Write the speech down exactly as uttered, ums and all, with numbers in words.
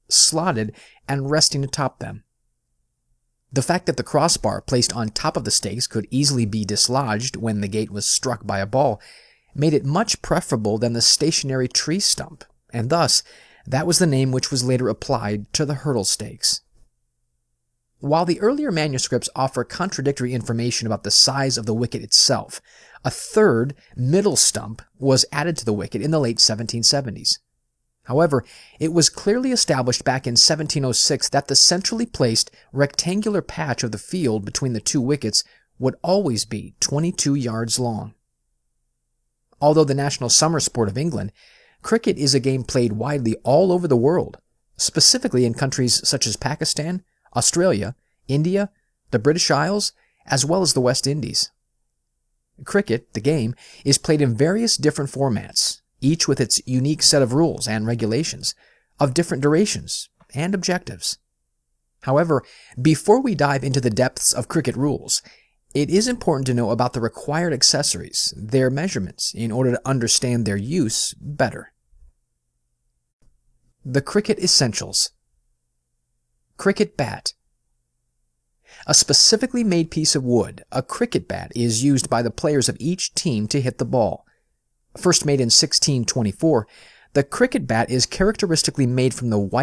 slotted, and resting atop them. The fact that the crossbar placed on top of the stakes could easily be dislodged when the gate was struck by a ball made it much preferable than the stationary tree stump, and thus that was the name which was later applied to the hurdle stakes. While the earlier manuscripts offer contradictory information about the size of the wicket itself, a third, middle stump was added to the wicket in the late seventeen seventies. However, it was clearly established back in seventeen oh six that the centrally placed rectangular patch of the field between the two wickets would always be twenty-two yards long. Although the national summer sport of England, cricket is a game played widely all over the world, specifically in countries such as Pakistan, Australia, India, the British Isles, as well as the West Indies. Cricket, the game, is played in various different formats, each with its unique set of rules and regulations, of different durations and objectives. However, before we dive into the depths of cricket rules, it is important to know about the required accessories, their measurements, in order to understand their use better. The Cricket Essentials. Cricket bat. A specifically made piece of wood, a cricket bat is used by the players of each team to hit the ball. First made in sixteen twenty-four, the cricket bat is characteristically made from the white